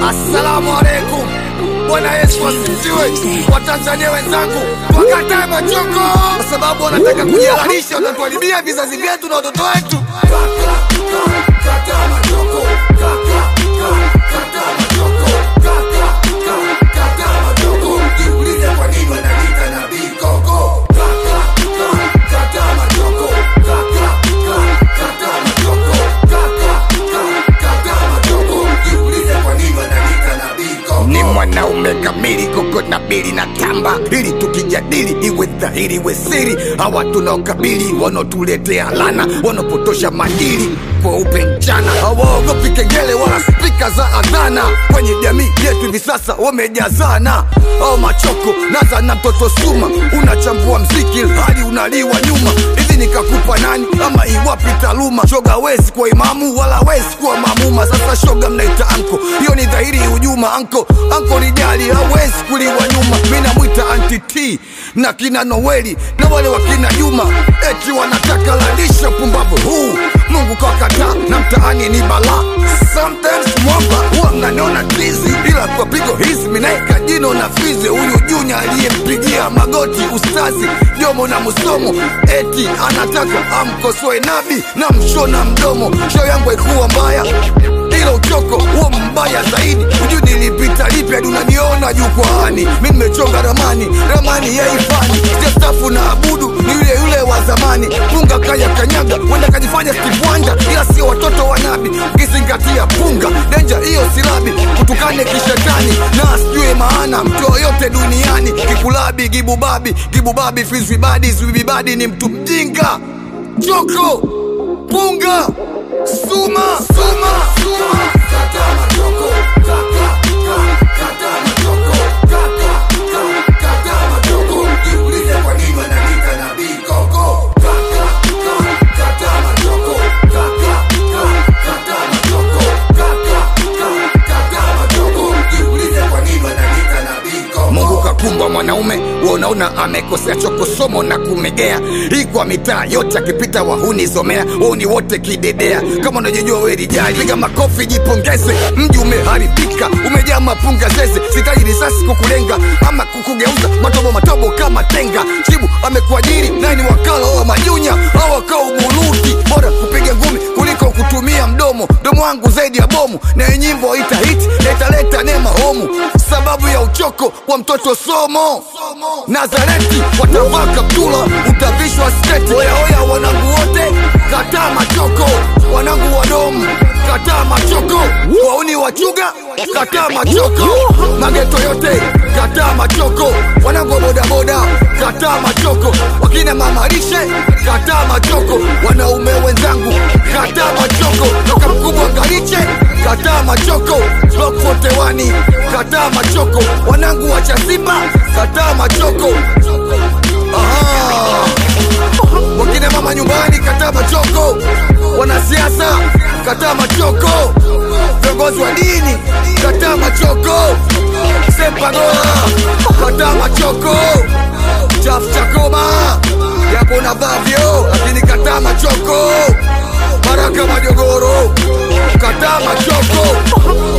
Assalamu alaikum. Bwana Yesu asifiwe. Watanzania wenzangu, wakatae machoko kwa sababu wanataka kujihalalisha, wanatuharibia vizazi vyetu na watoto wetu. Kataa machoko. Kataa machoko. Kataa machoko. Jiulize kwa nini wanajiita nabii Koko. Kataa machoko. Kataa machoko. Kataa machoko. Jiulize kwa nini wanajiita nabii Koko. Ni mwanaume kamili Koko na bili na tamba, ili tukijadili iwe dhahiri iwe siri. Hawa tunaokabili wanotuletea lana, wanopotosha madili kwa upe mchana. Hawaogopi kengele wala spika za adhana. Kwenye jamii yetu hivi sasa wamejazana. Au machoko naza na mtoto suma, unachambua mziki hadi unaliwa nyuma. Hivi nikakupa nani ama iwapi taaluma? Shoga wezi kuwa imamu wala wezi kuwa mamuma. Sasa shoga mnaita anko, hiyo ni dhahiri hujuma. Anko rijali hawezi kuliwa nyuma. Mina mwita anti-T na kina Noeli na wale wakina Juma, eti wanataka lalisha pumbavu huu. Mungu kakataa na mtaani ni bala. Sometimes mwamba huwa mnaniona tizi, ila kwa pigo hizi minaika jino na fizi. Huyu Junya aliyempigia magoti ustazi Jomo na Musomo, eti anataka amkosoe nabi na mshona mdomo. Show yangu haikuwa mbaya, ila uchoko huo mbaya zaidi. Ujui nilipita lipi hadi unaniona jukwaani. Mimi nimechonga ramani ya ifani. Stafu na abudu ni yule wa zamani. Punga kaya kanyaga, wenda kajifanya Steve Wonder, ila sio watoto wa nabi. Kizingatia punga, danger hiyo silabi. Kutukane kishetani na sijue maana mtu yoyote duniani. Kikulabi, gibubabi, fizwibadi ni mtu mjinga. Choko, punga, suma. Kataa machoko. Kataa machoko. Kataa machoko. Jiulize kwa nini wanajiita nabii Koko. Kataa machoko. Kataa machoko. Kataa machoko. Jiulize kwa nini wanajiita nabii Koko. Mungu kakumba mwanaume, unaona amekosea choko somo na kumegea. Hii kwa mitaa yote akipita wahuni zomea. Wahuni wote kidedea. Kama unajijua we rijali, piga makofi jipongeze. Mji umeharibika, umejaa mapunga zeze. Sitaji risasi kukulenga ama kukugeuza matobo kama tenga. Chibu amekuajiri naye ni wakala wa majunya. Hawa kaa ubuluti, bora kupiga ngumi kuliko kutumia mdomo. Domo wangu zaidi ya bomu, na nyimbo ita hit na italeta neema homu. Sababu ya uchoko wa mtoto somo Nazareti, watavaa kaptula, utavishwa sketi. Oya wanangu wote, kataa machoko. Wanangu wadomu, kataa machoko. Wauni wachuga, kataa machoko. Mageto yote, kataa machoko. Wanangu wa bodaboda, kataa machoko. Wakina mamarishe, kataa machoko. Wanaume wenzangu, kataa machoko. Toka mkubwa ngariche, kataa machoko. Block 41, kataa machoko. Wanangu wa Chasimba, kataa machoko. Wakina mama nyumbani, kataa machoko. Wanasiasa, kataa machoko. Viongozi wa dini, kataa machoko. Sepagola, kataa machoko. Chafu Chakoma, yapo na vavyo, lakini kataa machoko. Baraka Majogoro, kataa machoko.